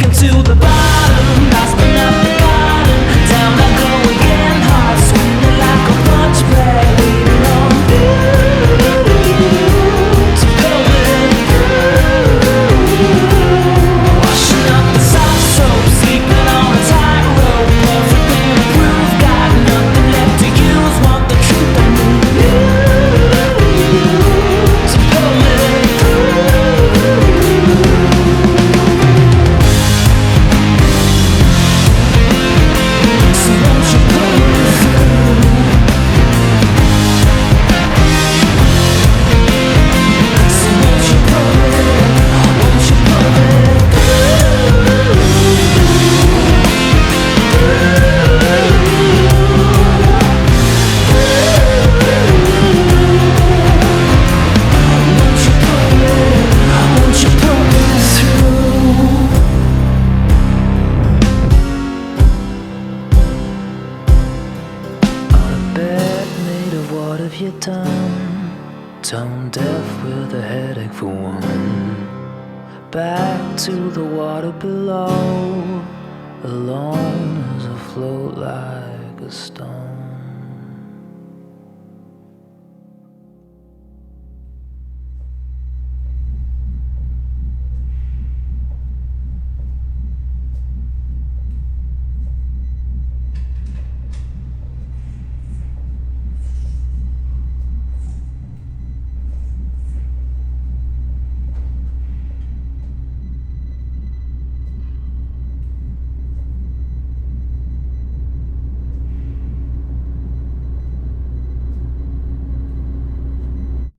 to the bottom, last but not forgotten. Down I go again, heart swinging like a punch bag, waiting on you to pull it through. Washing up the soft soap, sleeping on a tightrope, perfectly approved, got nothing left to use. Want the truth, I need you to pull it through. So won't you pull it through? So won't you pull it what have you done? Tone deaf with a headache for one. Back to the water below, alone as I float like a stone.